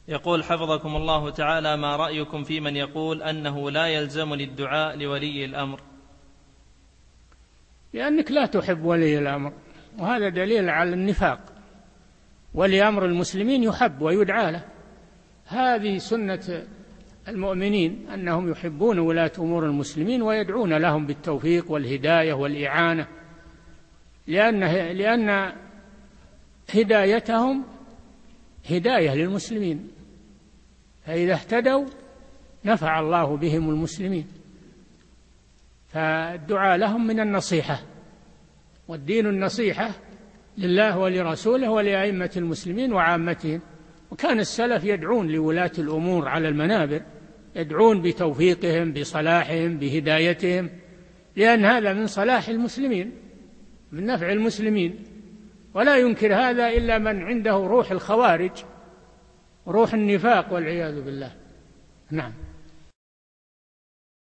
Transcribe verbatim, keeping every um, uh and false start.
يقول حفظكم الله تعالى: ما رأيكم في من يقول أنه لا يلزمني الدعاء لولي الأمر؟ لأنك لا تحب ولي الأمر، وهذا دليل على النفاق. ولي أمر المسلمين يحب ويدعى له، هذه سنة المؤمنين أنهم يحبون ولاة أمور المسلمين ويدعون لهم بالتوفيق والهداية والإعانة، لأن لأن هدايتهم هداية للمسلمين، فإذا اهتدوا نفع الله بهم المسلمين. فالدعاء لهم من النصيحة، والدين النصيحة لله ولرسوله ولأئمة المسلمين وعامتهم. وكان السلف يدعون لولاة الأمور على المنابر، يدعون بتوفيقهم، بصلاحهم، بهدايتهم، لأن هذا من صلاح المسلمين، من نفع المسلمين. ولا ينكر هذا إلا من عنده روح الخوارج، روح النفاق والعياذ بالله. نعم.